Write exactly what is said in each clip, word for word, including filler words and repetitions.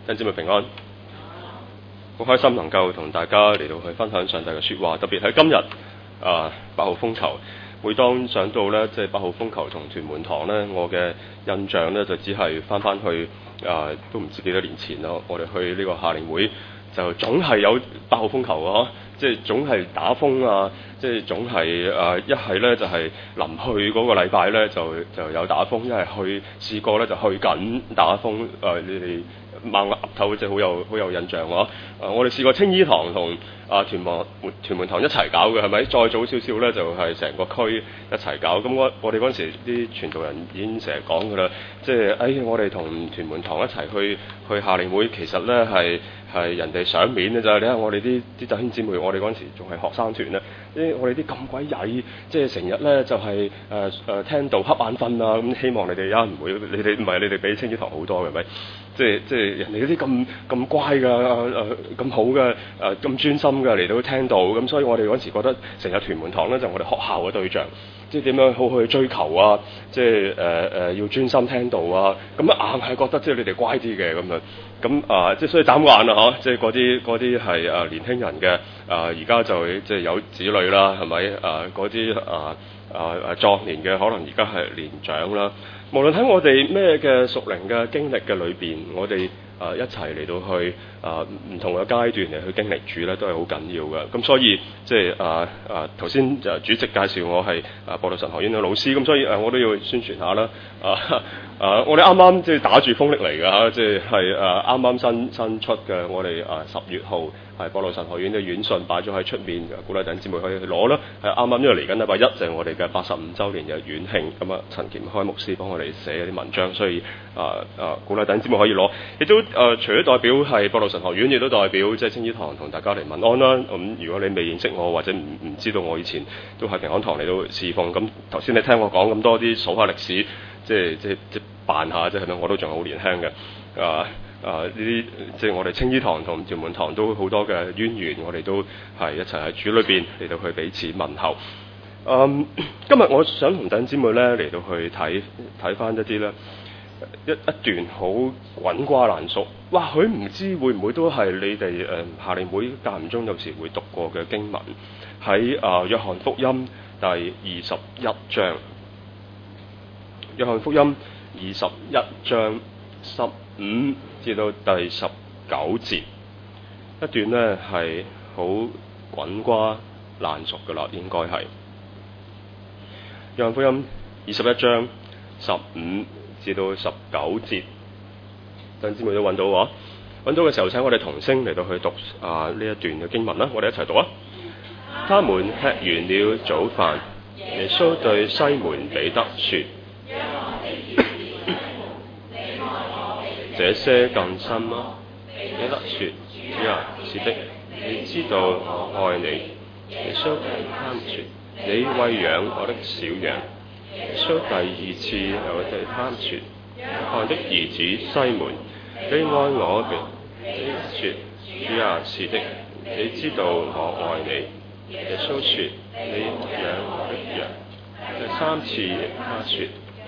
弟兄姊妹平安，好開心能夠同大家嚟到去分享上帝嘅說話，特別喺今日啊八號風球。每當想到咧，即係八號風球同屯門堂咧，我嘅印象咧就只係翻翻去啊，都唔知幾多年前咯。我哋去呢個夏令會，就總係有八號風球啊，即係總係打風啊，即係總係啊一係咧就係臨去嗰個禮拜咧就就有打風，一係去試過咧就去緊打風。誒、呃，你哋猛額頭即係好有好有印象喎。誒、呃，我哋試過青衣堂同啊屯門屯門堂一齊搞嘅係咪？再早少少咧就係、是、成個區一齊搞。咁我我哋嗰陣時啲傳道人已經成日講㗎啦，即係誒、哎、我哋同屯門堂一齊去去夏令會，其實咧係係人哋賞面嘅咋。你睇下我哋啲啲弟兄姊妹，我哋嗰陣時仲係學生團咧，啲我哋啲咁鬼曳，即係成日咧就係誒誒聽到瞌眼瞓啊。咁希望你哋一唔會，你哋唔係你哋比青衣堂好多嘅係咪？即係即係人哋嗰啲咁咁乖㗎，誒、呃、咁好嘅，誒咁專心嘅嚟到聽到，咁所以我哋嗰時覺得成日屯門堂咧就係、我哋學校嘅對象，即係點樣好去追求啊，即係誒誒要專心聽到啊，咁硬係覺得即係你哋乖啲嘅咁樣，咁啊即係所以眨眼啊嗬，即係嗰啲嗰啲係誒年輕人嘅，啊而家就即係有子女啦，係咪啊嗰啲啊啊啊壯年嘅可能而家係年長啦。無論喺我哋咩嘅屬靈嘅經歷嘅裏邊，我哋啊、呃、一齊嚟到去啊唔、呃、同嘅階段嚟去經歷主咧，都係好緊要嘅。咁所以即係啊啊頭先就主席介紹我係啊播道神學院嘅老師，咁所以誒、呃、我都要宣傳下啦。啊啊我哋啱啱即係打住風力嚟㗎嚇，即係係誒啱啱新新出嘅，我哋啊十月號係播道神學院嘅院信擺咗喺出面，鼓勵弟兄姊妹可以去攞啦。係啱啱因為嚟緊禮拜一就係、是、我哋嘅八十五週年嘅院慶，咁啊陳健開牧師幫我哋寫一啲文章，所以啊啊鼓勵弟兄姊妹可以攞。亦都誒、呃、除咗代表係播道神學院，亦都代表即係青衣堂同大家嚟問安啦。咁、嗯、如果你未認識我或者唔唔知道我以前都喺平安堂嚟到侍奉，咁頭先你聽我講咁多啲數下歷史，即係即係即係扮下即係咪？我都仲係好年輕嘅啊。啊！呢啲即係我哋青衣堂同屯門堂都好多嘅淵源，我哋都係一齊喺主裏邊嚟到去彼此問候。嗯，今日我想同弟兄姊妹咧嚟到去睇睇翻一啲咧一一段好滾瓜爛熟，或許唔知會唔會都係你哋誒、呃、夏令會間唔中有時會讀過嘅經文，喺啊、呃、約翰福音第二十一章，約翰福音二十一章十五至到第十九節一段呢係好滾瓜爛熟㗎啦，應該係約翰福音二十一章十五至到十九節，弟兄姊妹都揾到喎，揾到嘅時候請我哋同聲嚟到去讀啊呢一段嘅經文啦，我哋一齊讀啊！他們吃完了早飯，耶穌對西門彼得說：這些更深嗎？彼得說：主啊，是的，你知道我愛你。耶穌對他們說：你餵養我的小羊。耶穌第二次又對他們說：約翰的兒子西門，你愛我嘅？彼得說：主啊，是的，你知道我愛你。耶穌說：你餵養我的羊。第三次他說：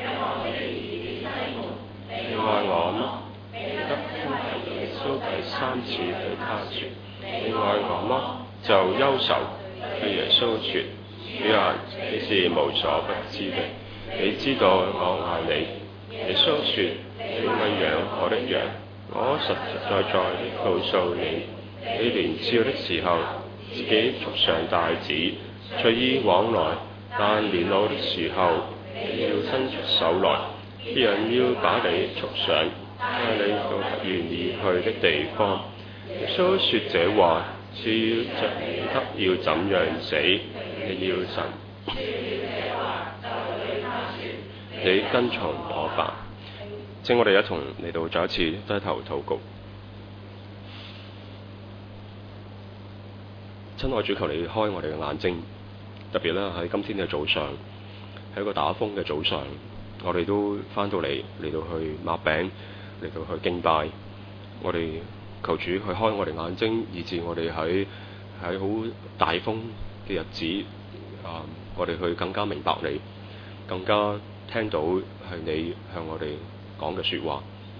你愛我嗎？彼得呼求耶穌第三次對他說：你愛我嗎？就憂愁對耶穌說：主啊，你是無所不知的，你知道我愛你。耶穌說：你餵養我的羊，我實實在在的告訴你，你年少的時候，自己束上帶子，隨意往來；但年老的時候，你要伸出手來，別人要把你束上，帶你到不願意去的地方。耶穌說這話，是要着你得要怎樣死，你要神。你跟從我吧。請我哋一同嚟到再一次低頭禱告。親愛主，求你開我哋嘅眼睛，特別咧喺今天嘅早上，喺一個打風嘅早上，我哋都翻到嚟嚟到去擘餅，嚟到去敬拜。我哋求主去開我哋眼睛，以致我哋喺喺好大風嘅日子，啊、呃，我哋去更加明白你，更加聽到係你向我哋講嘅說話，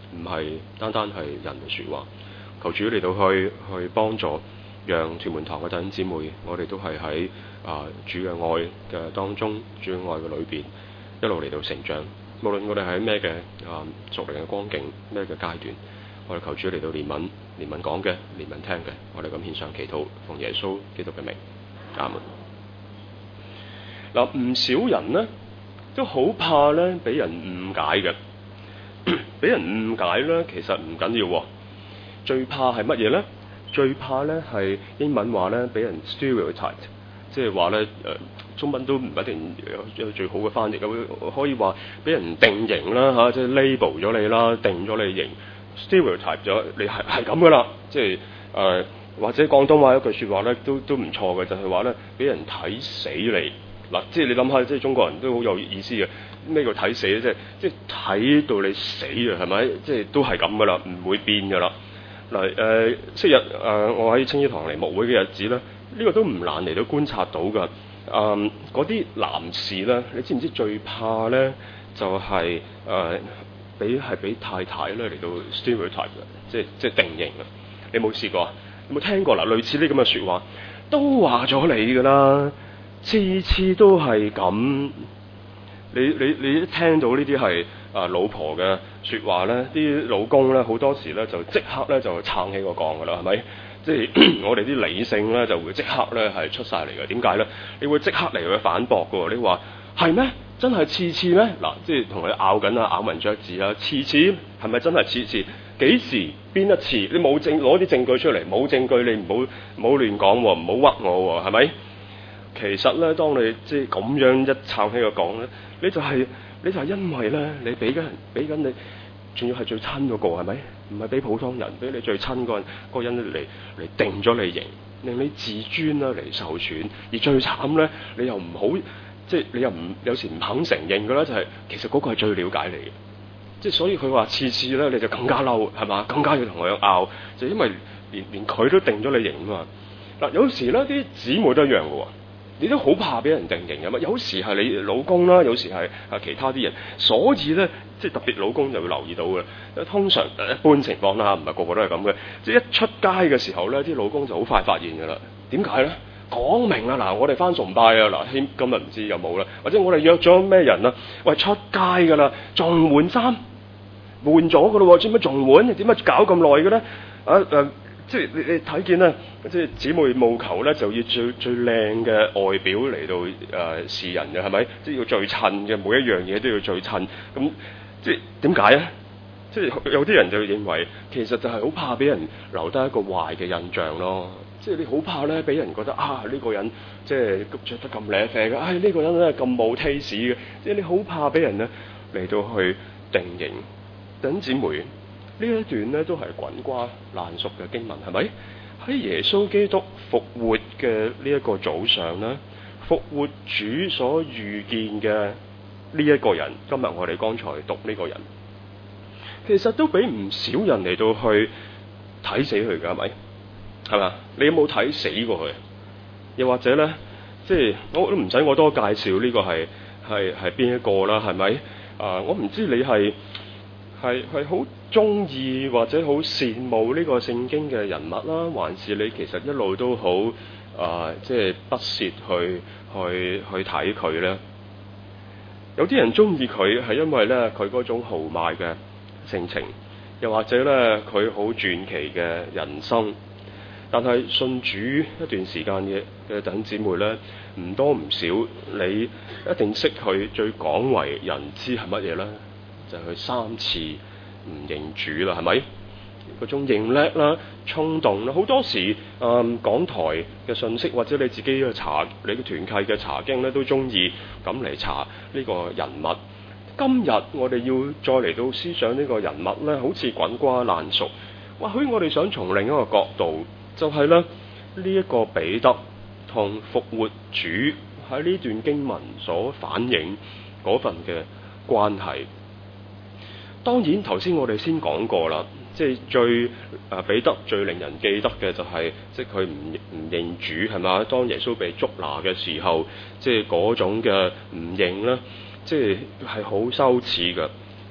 唔係單單係人嘅説話。求主嚟到去去幫助，讓屯門堂嘅弟兄姊妹，我哋都係喺啊主嘅愛嘅當中，主嘅愛嘅裏邊一路嚟到成長。無論我哋喺咩嘅啊屬靈嘅光景，咩嘅階段，我哋求主嚟到憐憫，憐憫講嘅，憐憫聽嘅，我哋咁獻上祈禱，奉耶穌基督嘅名，阿門。嗱，唔少人呢都好怕咧俾人誤解嘅，俾人誤解咧其實唔緊要喎。最怕係乜嘢咧？最怕咧係英文話咧俾人 stereotype， 即係話咧誒中文都唔一定有有最好嘅翻譯，可以話俾人定型啦嚇，即係 label 咗你啦，定咗你型 stereotype 咗你係係咁噶啦，即係誒、呃、或者廣東話一句説話咧都都唔錯嘅，就係話咧俾人睇死你嗱，即係你諗下，即係中國人都好有意思嘅，咩叫睇死咧？即係即係睇到你死啊，係咪？即係都係咁噶啦，唔會變噶啦。嗱誒，昔日誒、呃、我喺青衣堂嚟牧會嘅日子咧，呢、這個都唔難嚟到觀察到㗎。誒嗰啲男士咧，你知唔知最怕咧就係誒俾係俾太太咧嚟到 stereotype 嘅，即係即係定型啊！你冇試過啊？有冇聽過嗱？類似呢咁嘅説話，都話咗你㗎啦，次次都係咁。你你你一聽到呢啲係啊老婆嘅説話咧，啲老公咧好多時咧就即刻咧就撐起個槓㗎啦，係咪？即係我哋啲理性咧就會即刻咧係出晒嚟嘅。點解咧？你會即刻嚟去反駁㗎喎。你話係咩？真係次次咩？嗱，即係同佢拗緊啊，咬文嚼字啊，次次係咪真係次次？幾時邊一次？你冇證攞啲證據出嚟，冇證據你唔好唔好亂講喎，唔好屈我喎，係咪？其實咧，當你即係咁樣一撐起個槓咧，你就係、是、你就係因為咧，你俾緊俾緊你，仲要係最親嗰、那個係咪？唔係俾普通人，俾你最親嗰個人嗰個人嚟嚟定咗你型，令你自尊啦嚟受損。而最慘咧，你又唔好即係你又唔有時唔肯承認嘅啦，就係、是、其實嗰個係最了解你嘅。即係所以佢話次次咧，你就更加嬲係嘛？更加要同佢拗，就因為連連佢都定咗你型啊嘛。嗱，有時咧啲姊妹都一樣嘅喎。你都好怕俾人定型嘅嘛？有時係你老公啦，有時係啊其他啲人，所以咧即係特別老公就會留意到嘅。通常一般情況啦，唔係個個都係咁嘅。即係一出街嘅時候咧，啲老公就好快發現㗎啦。點解咧？講明啦，嗱，我哋返崇拜啊，嗱，今今日唔知有冇啦，或者我哋約咗咩人啊？喂，出街㗎啦，仲換衫，換咗㗎咯喎，做乜仲換？點解搞咁耐嘅咧？啊誒。呃即係你你睇見咧，即係姊妹務求咧，就要最最靚嘅外表嚟到誒、呃、示人嘅係咪？即係要最襯嘅，每一樣嘢都要最襯。咁即係點解咧？即係有啲人就認為其實就係好怕俾人留低一個壞嘅印象咯。即係你好怕咧，俾人覺得啊呢、呢個人即係着得咁靚啡嘅，唉、哎、呢、呢個人咧咁冇 taste 嘅。即係你好怕俾人咧嚟到去定型。等姊妹。呢一段咧都係滾瓜爛熟嘅經文，係咪？喺耶穌基督復活嘅呢一個早上咧，復活主所遇見嘅呢一個人，今日我哋剛才讀呢個人，其實都俾唔少人嚟到去睇死佢㗎，係咪？係嘛？你有冇睇死過佢？又或者咧，即係我都唔使我多介紹呢個係係係邊一個啦，係咪？啊，我唔知你係。係係好中意或者好羨慕呢個聖經嘅人物啦，還是你其實一路都好啊、呃，即係不屑去去去睇佢咧？有啲人中意佢係因為咧佢嗰種豪邁嘅性情，又或者咧佢好傳奇嘅人生。但係信主一段時間嘅嘅弟兄姊妹咧，唔多唔少，你一定識佢最廣為人知係乜嘢咧？就係佢三次唔認主啦，係咪？嗰種認叻啦、衝動啦，好多時誒、嗯、港台嘅信息或者你自己嘅查你嘅團契嘅查經咧，都中意咁嚟查呢個人物。今日我哋要再嚟到思想呢個人物咧，好似滾瓜爛熟。或許我哋想從另一個角度，就係咧呢一個彼得同復活主喺呢段經文所反映嗰份嘅關係。當然頭先我哋先講過啦，即係最啊彼得最令人記得嘅就係、是、即係佢唔唔認主係嘛？當耶穌被捉拿嘅時候，即係嗰種嘅唔認啦，即係係好羞恥嘅。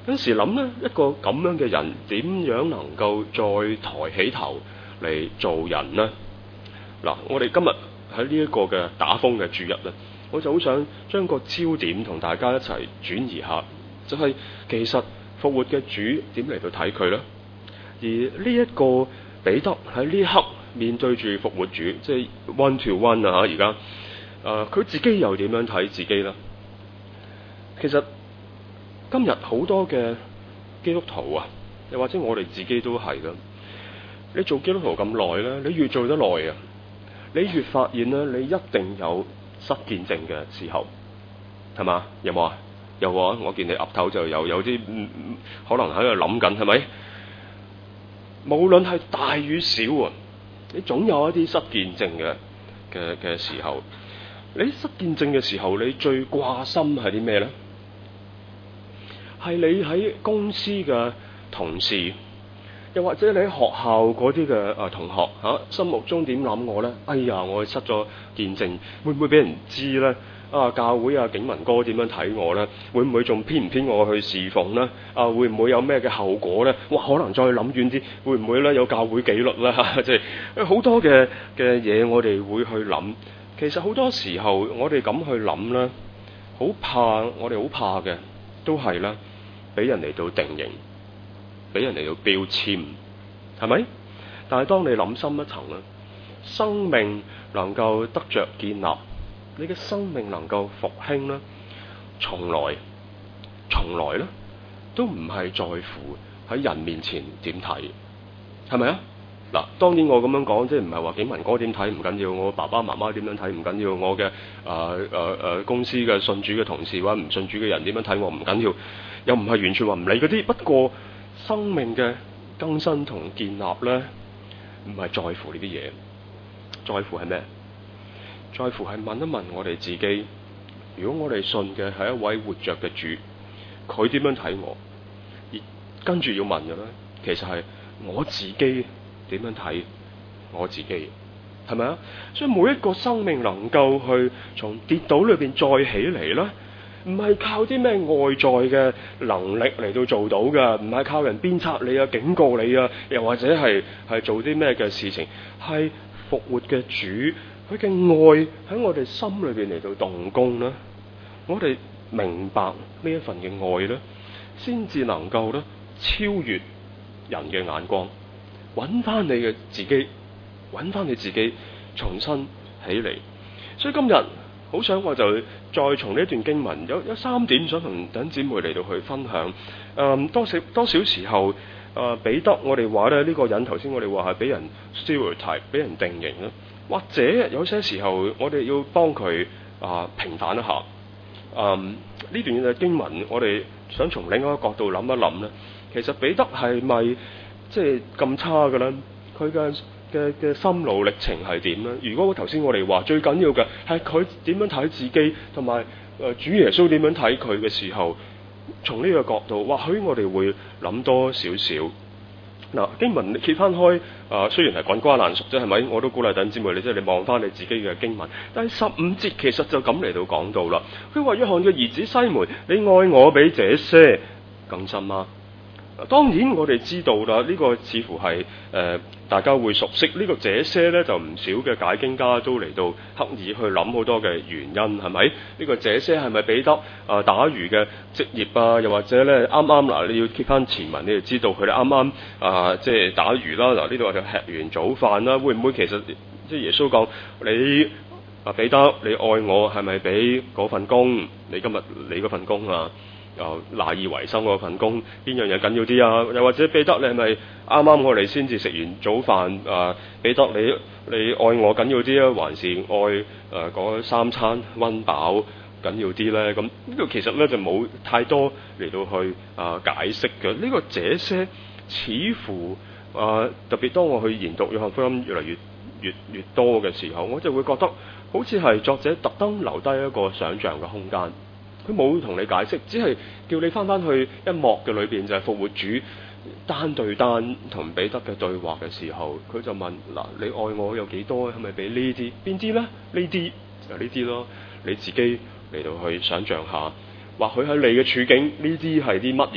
有時諗咧，一個咁樣嘅人點樣能夠再抬起頭嚟做人呢？嗱，我哋今日喺呢一個嘅打風嘅主日咧，我就好想將個焦點同大家一齊轉移下，就係、是、其實復活嘅主點嚟到睇佢呢？而呢一個彼得喺呢一刻面對住復活主，即係 one to one 啊！而家誒佢自己又點樣睇自己呢？其實今日好多嘅基督徒啊，又或者我哋自己都係啦。你做基督徒咁耐咧，你越做得耐啊，你越發現咧，你一定有失見證嘅時候，係嘛？有冇啊？有啊！我見你岌頭就有，有啲、嗯、可能喺度諗緊，係咪？無論係大與小啊，你總有一啲失見證嘅嘅嘅時候。你失見證嘅時候，你最掛心係啲咩咧？係你喺公司嘅同事，又或者你喺學校嗰啲嘅誒同學嚇、啊，心目中點諗我咧？哎呀，我失咗見證，會唔會俾人知咧？啊，教會啊，景文哥點樣睇我咧？會唔會仲編唔編我去侍奉咧？啊，會唔會有咩嘅後果咧？哇，可能再諗遠啲，會唔會咧有教會紀律咧？嚇，即係好多嘅嘅嘢，我哋會去諗。其實好多時候，我哋咁去諗咧，好怕，我哋好怕嘅都係咧，俾人嚟到定型，俾人嚟到標籤，係咪？但係當你諗深一層咧，生命能夠得着建立，你嘅生命能夠復興咧，從來從來咧都唔係在乎喺人面前點睇，係咪啊？嗱，當然我咁樣講，即係唔係話景文哥點睇唔緊要，我爸爸媽媽點樣睇唔緊要，我嘅誒誒誒公司嘅信主嘅同事或者唔信主嘅人點樣睇我唔緊要，又唔係完全話唔理嗰啲。不過生命嘅更新同建立咧，唔係在乎呢啲嘢，在乎係咩？在乎係問一問我哋自己，如果我哋信嘅係一位活着嘅主，佢點樣睇我？而跟住要問嘅咧，其實係我自己。點樣睇我自己，係咪啊？所以每一個生命能夠去從跌倒裏邊再起嚟咧，唔係靠啲咩外在嘅能力嚟到做到嘅，唔係靠人鞭策你啊、警告你啊，又或者係係做啲咩嘅事情，係復活嘅主，佢嘅愛喺我哋心裏邊嚟到動工咧，我哋明白呢一份嘅愛咧，先至能夠咧超越人嘅眼光。揾翻你嘅自己，揾翻你自己，重新起嚟。所以今日好想我就再從呢段經文有有三點想同弟兄姊妹嚟到去分享。誒、嗯、多少多少時候誒彼得我哋話咧呢、這個人頭先我哋話係俾人 stereotype 俾人定型啦，或者有些時候我哋要幫佢啊平反一下。誒、嗯、呢段嘅經文我哋想從另一個角度諗一諗咧，其實彼得係咪？即係咁差嘅咧，佢嘅嘅嘅心路歷程係點咧？如果頭先我哋話最緊要嘅係佢點樣睇自己，同埋誒主耶穌點樣睇佢嘅時候，從呢個角度，或許我哋會諗多少少。嗱，經文揭翻開，啊雖然係滾瓜爛熟啫，係咪？我都鼓勵弟兄姊妹，你即係你望翻你自己嘅經文。但係十五節其實就咁嚟到講到啦。佢話：約翰嘅兒子西門，你愛我比這些更深嗎？當然我哋知道啦，呢、這個似乎係誒、呃、大家會熟悉呢、這個這些咧，就唔少嘅解經家都嚟到刻意去諗好多嘅原因，係咪？呢、這個這些係咪彼得啊打魚嘅職業啊？又或者咧啱啱嗱你要揭翻前文，你就知道佢哋啱啱啊即係打魚啦。嗱呢度就吃完早飯啦，會唔會其實即係耶穌講你啊彼得你愛我係咪俾嗰份工？你今日你嗰份工啊？又賴以為生嗰份工，邊樣嘢緊要啲啊？又或者彼得你係咪啱啱我哋先至食完早飯啊？彼得你你愛我緊要啲啊，還是愛誒嗰、呃、三餐溫飽緊要啲咧？咁呢個其實咧就冇太多嚟到去啊、呃、解釋嘅。呢、這個這些似乎啊、呃、特別當我去研讀約翰福音越嚟越越越多嘅時候，我就會覺得好似係作者特登留低一個想像嘅空間。佢冇同你解釋，只係叫你翻翻去一幕嘅裏邊，就係、是、復活主單對單同彼得嘅對話嘅時候，佢就問：嗱，你愛我有幾多？係咪俾呢啲？邊啲咧？呢啲就呢啲咯。你自己嚟到去想像下，或許喺你嘅處境，呢啲係啲乜嘢？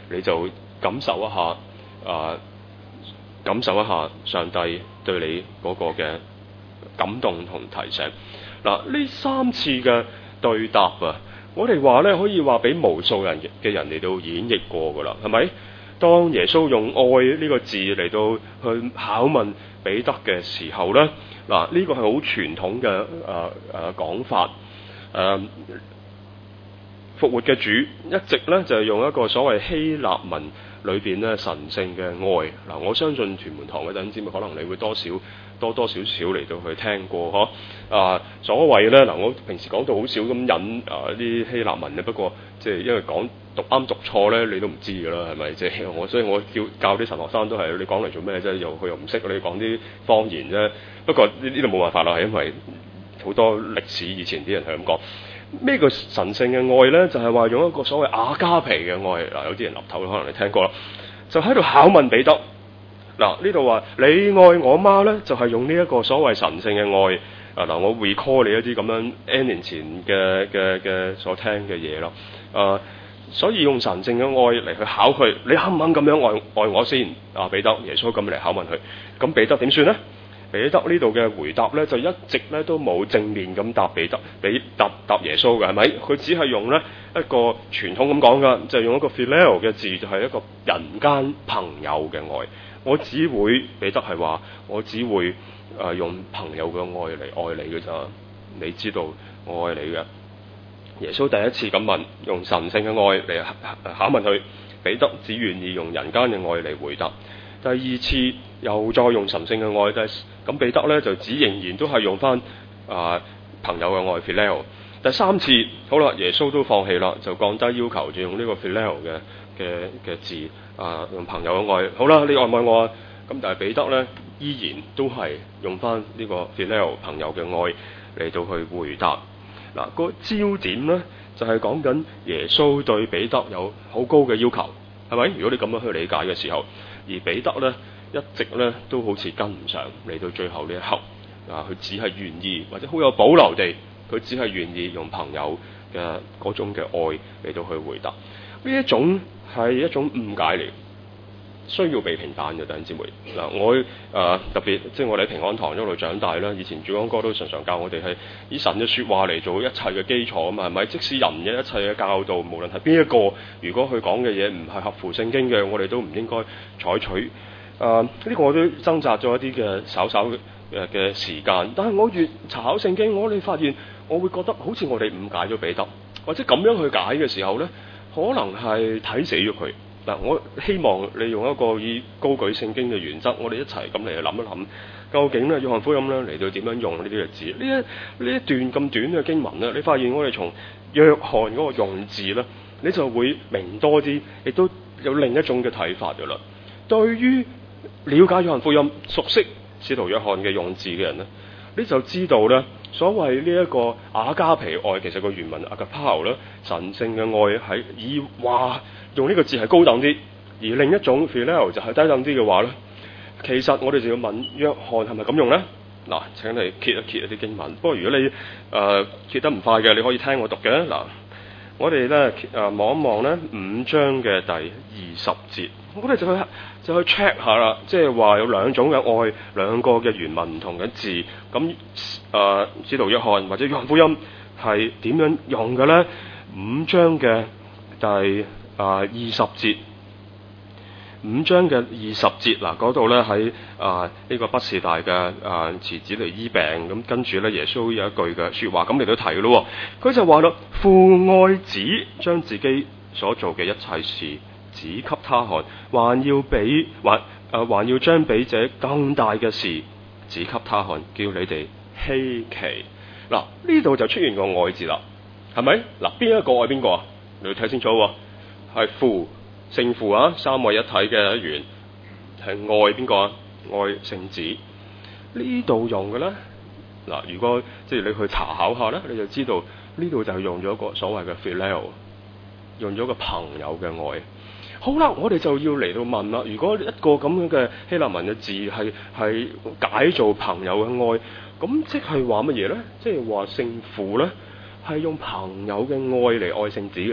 你就感受一下啊、呃，感受一下上帝對你嗰個嘅感動同提醒。嗱，呢三次嘅對答啊，我哋話咧可以話俾無數人嘅人嚟到演繹過噶啦，係咪？當耶穌用愛呢個字嚟到去考問彼得嘅時候咧，嗱、這、呢個係好傳統嘅誒誒講法。誒、呃、復活嘅主一直咧就係、是、用一個所謂希臘文裏邊咧神聖嘅愛。嗱，我相信屯門堂嘅弟兄姊妹可能你會多少多多少少嚟到去聽過嗬。啊，所謂咧嗱，我平時講到好少咁引啊啲希臘文嘅，不過即係因為講讀啱讀錯咧，你都唔知㗎啦，係咪？即係我所以我叫教啲神學生都係你講嚟做咩啫？又佢又唔識，你講啲方言啫。不過呢呢度冇辦法啦，係因為好多歷史以前啲人係咁講。咩叫神聖嘅愛咧？就係、是、話用一個所謂阿加皮嘅愛。嗱，有啲人立頭可能你聽過啦，就喺度考問彼得。嗱，呢度話你愛我嗎咧，就係、是、用呢一個所謂神聖嘅愛。啊嗱，我 recall 你一啲咁樣 N 年前嘅嘅嘅所聽嘅嘢咯。啊，所以用神聖嘅愛嚟去考佢，你肯唔肯咁樣愛愛我先？啊，彼得，耶穌咁嚟考問佢，咁彼得點算咧？彼得呢度嘅回答咧，就一直咧都冇正面咁答彼得，俾答答耶穌嘅，係咪？佢只係用咧一個傳統咁講噶，就係、用一個 phileo 嘅字，就係、是、一個人間朋友嘅愛。我只會彼得係話，我只會誒、呃、用朋友嘅愛嚟愛你嘅咋，你知道我愛你嘅。耶穌第一次咁問，用神聖嘅愛嚟考問佢，彼得只願意用人間嘅愛嚟回答。第二次又再用神聖嘅愛，但係咁彼得咧就只仍然都係用翻啊、呃、朋友嘅愛 phileo。第三次好啦，耶穌都放棄啦，就降低要求，就用呢個 phileo 嘅嘅嘅字啊、呃，用朋友嘅愛。好啦，你愛唔愛我啊？咁但係彼得咧依然都係用翻呢個 phileo 朋友嘅愛嚟到去回答。嗱，個焦點咧就係講緊耶穌對彼得有好高嘅要求，係咪？如果你咁樣去理解嘅時候，而彼得咧一直咧都好似跟唔上，嚟到最後呢一刻啊，佢只係願意或者好有保留地，佢只係願意用朋友嘅嗰種嘅愛嚟到去回答。呢一種係一種誤解嚟，需要被平反嘅弟兄姊妹。嗱，我誒、呃、特別即係我哋喺平安堂一路長大啦，以前主安哥都常常教我哋係以神嘅説話嚟做一切嘅基礎啊嘛，係咪？即使人嘅一切嘅教導，無論係邊一個，如果佢講嘅嘢唔係合乎聖經嘅，我哋都唔應該採取。誒、呃、呢、這個我都掙扎咗一啲嘅稍稍嘅嘅時間，但係我越查考聖經，我哋發現我會覺得好似我哋誤解咗彼得，或者咁樣去解嘅時候咧，可能係睇死咗佢。嗱，我希望你用一個以高舉聖經嘅原則，我哋一齊咁嚟去諗一諗，究竟咧約翰福音咧嚟到點樣用呢啲嘅字？呢一呢一段咁短嘅經文咧，你發現我哋從約翰嗰個用字咧，你就會明多啲，亦都有另一種嘅睇法噶啦。對於了解約翰福音、熟悉使徒約翰嘅用字嘅人咧，你就知道咧，所謂呢一個阿加皮愛，其實個原文阿加拋咧，神聖嘅愛係以話用呢個字係高等啲，而另一種 phileo 就係低等啲嘅話咧，其實我哋就要問約翰係咪咁用咧？嗱，請你揭一揭一啲經文。不過如果你誒、呃、揭得唔快嘅，你可以聽我讀嘅。嗱，我哋咧誒望一望咧五章嘅第二十節，我哋就去就去 check 下啦，即係話有兩種嘅愛，兩個嘅原文唔同嘅字，咁誒使徒約翰或者約翰福音係點樣用嘅咧？五章嘅第啊，二十節，五章嘅二十節嗱，嗰度咧喺啊呢個畢士大嘅啊池子嚟醫病，咁跟住咧耶穌有一句嘅説話，咁嚟到提咯，佢就話啦：父愛子，將自己所做嘅一切事指給他看，還要比還啊還要將比這更大嘅事指給他看，叫你哋稀奇。嗱，呢度就出現個愛字啦，係咪？嗱，邊一個愛邊個啊？你要睇清楚喎。係父聖父啊，三位一體嘅一員，係愛邊個啊？愛聖子。呢度用嘅咧，嗱，如果即係你去查考下咧，你就知道呢度就係用咗一個所謂嘅 phileo， 用咗個朋友嘅愛。好啦，我哋就要嚟到問啦，如果一個咁樣嘅希臘文嘅字係係解做朋友嘅愛，咁即係話乜嘢咧？即係話聖父咧係用朋友嘅愛嚟愛聖子嘅咋？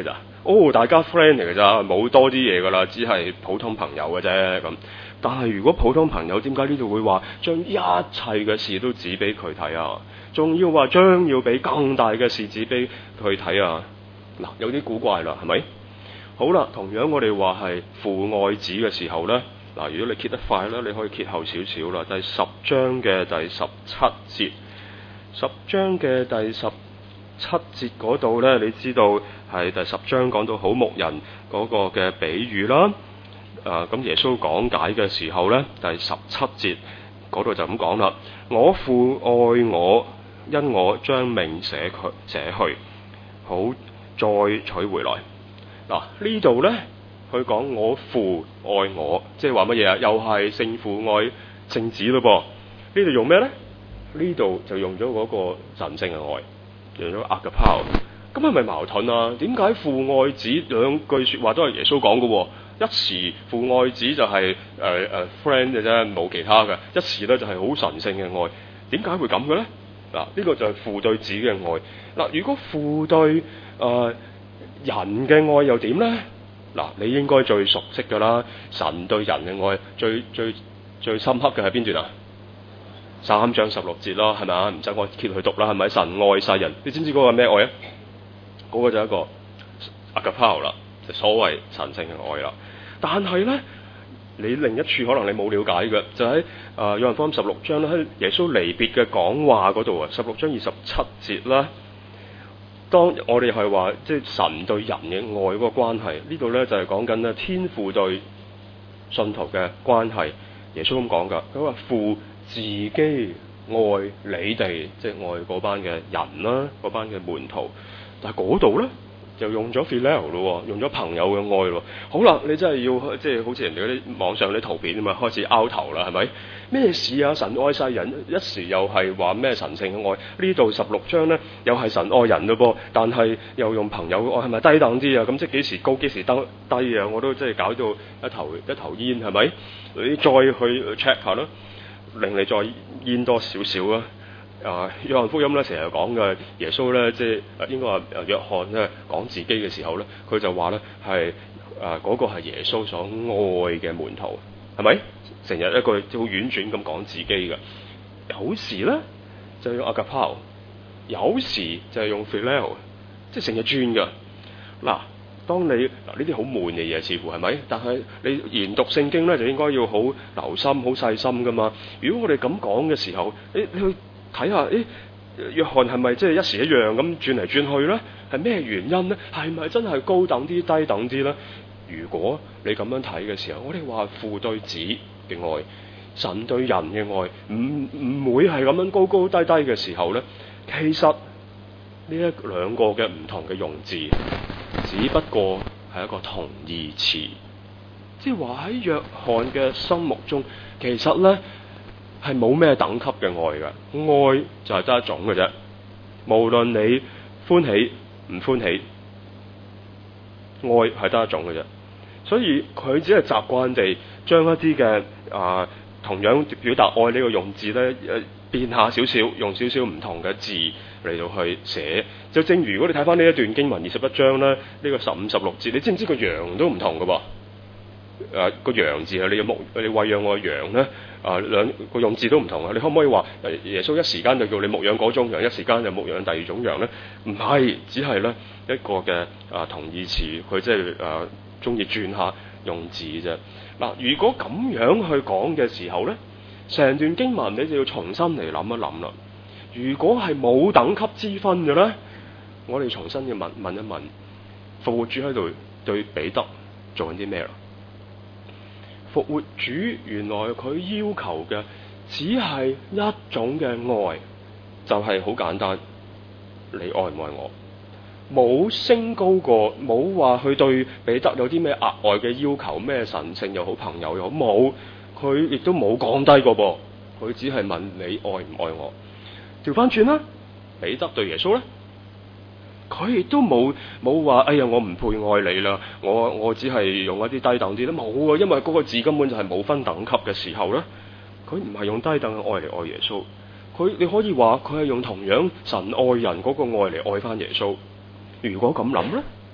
哦，大家 friend 嚟嘅咋，冇多啲嘢噶啦，只係普通朋友嘅啫咁。但係如果普通朋友，點解呢度會話將一切嘅事都指俾佢睇啊？仲要話將要俾更大嘅事指俾佢睇啊？嗱，有啲古怪啦，係咪？好啦，同樣我哋話係父愛子嘅時候呢，嗱，如果你揭得快咧，你可以揭後少少啦。第十章嘅第十七節，十章嘅第十七節嗰度呢，你知道係第十章講到好牧人嗰個嘅比喻啦。啊，咁耶穌講解嘅時候呢，第十七節嗰度就咁講啦：我父愛我，因我將命捨佢捨去，好再取回來。嗱，呢度呢，佢講我父愛我，即係話乜嘢啊？又係聖父愛聖子咯噃。呢度用咩呢？呢度就用咗嗰個神聖嘅愛，用咗 agapao。咁係咪矛盾啊？點解父愛子兩句說話都係耶穌講嘅？一時父愛子就係誒誒 friend 嘅啫，冇其他嘅。一時咧就係好神聖嘅愛。點解會咁嘅咧？嗱，呢個就係父對子嘅愛。嗱，如果父對誒、呃、人嘅愛又點咧？嗱，你應該最熟悉噶啦，神對人嘅愛最最最深刻嘅係邊段啊？三章十六節咯，係咪啊？唔使我揭去讀啦，係咪？神愛世人，你知唔知嗰個咩愛啊？嗰、那個就係一個 agapao 啦，就所謂神聖嘅愛啦。但係咧，你另一處可能你冇了解嘅，就喺誒約翰福音十六章咧，喺耶穌離別嘅講話嗰度啊，十六章二十七節啦。當我哋係話即係神對人嘅愛嗰個關係，呢度咧就係講緊咧天父對信徒嘅關係。耶穌咁講噶，佢話父自己愛你哋，即係愛嗰班嘅人啦，嗰班嘅門徒。但係嗰度咧就用咗 phileo 咯，用咗朋友嘅愛咯。好啦，你真係要即係好似人哋嗰啲網上啲圖片啊嘛，開始拗頭啦，係咪？咩事啊？神愛世人，一時又係話咩神聖嘅愛？呢度十六章咧又係神愛人咯噃，但係又用朋友嘅愛，係咪低等啲啊？咁即係幾時高幾時低低啊？我都即係搞到一頭一頭煙，係咪？你再去 check 下啦，令你再煙多少少啊！啊，約翰福音咧成日講嘅耶穌咧，即係應該話約翰咧講自己嘅時候咧，佢就話咧係啊嗰個係耶穌所愛嘅門徒，係咪？成日一個好婉轉咁講自己嘅，有時咧就用 agapao，有時就係用 phileo，即係成日轉㗎。嗱，當你嗱呢啲好悶嘅嘢，似乎係咪？但係你研讀聖經咧，就應該要好留心、好細心㗎嘛。如果我哋咁講嘅時候，你你去睇下，誒，約翰係咪即係一時一樣咁轉嚟轉去咧？係咩原因咧？係咪真係高等啲、低等啲咧？如果你咁樣睇嘅時候，我哋話父對子嘅愛，神對人嘅愛，唔唔會係咁樣高高低低嘅時候咧？其實呢一兩個嘅唔同嘅用字，只不過係一個同義詞，即係話喺約翰嘅心目中，其實咧。係冇咩等級嘅愛㗎，愛就係得一種嘅啫。無論你歡喜唔歡喜，愛係得一種嘅啫。所以佢只係習慣地將一啲嘅啊同樣表達愛呢個用字咧，誒變下少少，用少少唔同嘅字嚟到去寫。就正如如果你睇翻呢一段經文二十一章咧，呢、這個十五十六節，你知唔知個羊都唔同㗎噃？誒、啊、個羊字啊，你牧你餵養我羊咧，啊兩個用字都唔同啊！你可唔可以話耶穌一時間就叫你牧養嗰種羊，一時間就牧養第二種羊咧？唔係，只係咧一個嘅啊同義詞，佢即係誒中意轉下用字啫。嗱、啊，如果咁樣去講嘅時候咧，成段經文你就要重新嚟諗一諗啦。如果係冇等級之分嘅咧，我哋重新要問問一問，復活主喺度對彼得做緊啲咩啦？復活主原來佢要求嘅只係一種嘅愛，就係、是、好簡單，你愛唔愛我？冇升高過，冇話佢對彼得有啲咩額外嘅要求，咩神聖又好，朋友又好，冇，佢亦都冇降低過噃，佢只係問你愛唔愛我？調翻轉啦，彼得對耶穌咧，佢亦都冇冇話，哎呀，我唔配愛你啦，我我只係用一啲低等啲咧，冇啊，因為嗰個字根本就係冇分等級嘅時候咧，佢唔係用低等嘅愛嚟愛耶穌，佢你可以話佢係用同樣神愛人嗰個愛嚟愛翻耶穌。如果咁諗咧，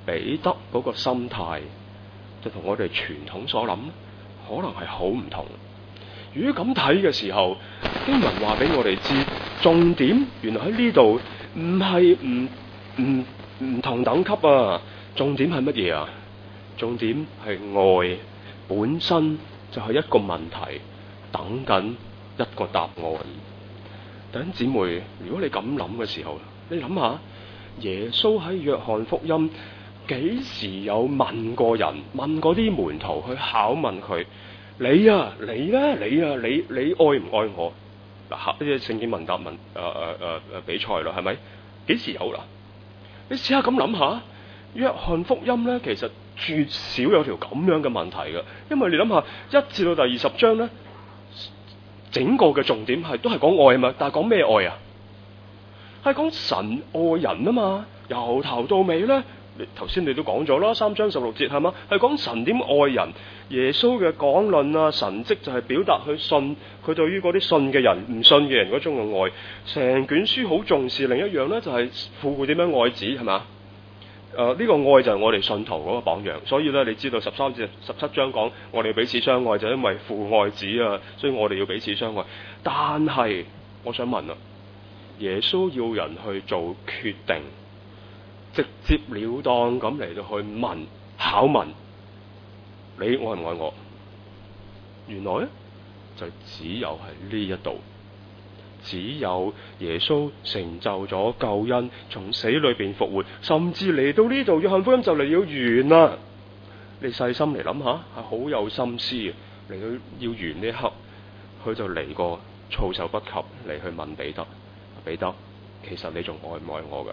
彼得嗰個心態，就同我哋傳統所諗可能係好唔同。如果咁睇嘅時候，經文話俾我哋知，重點原來喺呢度唔係唔唔唔同等級啊！重點係乜嘢啊？重點係愛本身就係一個問題，等緊一個答案。弟兄姊妹，如果你咁諗嘅時候，你諗下，耶穌喺約翰福音幾時有問過人，問過啲門徒去考問佢？你啊，你咧，你啊，你你愛唔愛我？嗱，呢啲聖經問答問誒誒誒誒比賽啦，係咪？幾時有啦？你試下咁諗下，約翰福音咧，其實絕少有條咁樣嘅問題嘅，因為你諗下，一至到第二十章咧，整個嘅重點係都係講愛啊嘛，但係講咩愛啊？係講神愛人啊嘛，由頭到尾咧。頭先你都講咗啦，三章十六節係嘛，係講神點愛人，耶穌嘅講論啊，神蹟就係表達佢信，佢對於嗰啲信嘅人、唔信嘅人嗰種嘅愛。成卷書好重視另一樣咧，就係父會點樣愛子係嘛？誒，呢、呃這個愛就係我哋信徒嗰個榜樣。所以咧，你知道十三至十七章講我哋要彼此相愛，就因為父愛子啊，所以我哋要彼此相愛。但係我想問啊，耶穌要人去做決定，直接了當咁嚟到去問考問你愛唔愛我？原來咧就只有係呢一度，只有耶穌成就咗救恩，從死裏邊復活，甚至嚟到呢度約翰福音就嚟要完啦。你細心嚟諗下，係好有心思嘅。嚟到要完呢一刻，佢就嚟個措手不及嚟去問彼得：彼得，其實你仲愛唔愛我㗎？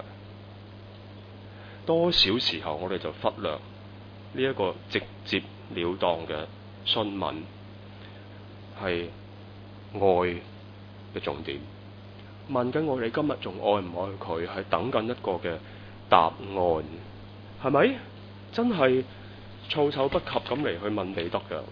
多少時候我哋就忽略呢一個直接了當嘅詢問，係愛嘅重點。問緊我哋今日仲愛唔愛佢，係等緊一個嘅答案，係咪？真係措手不及咁嚟去問彼得㗎。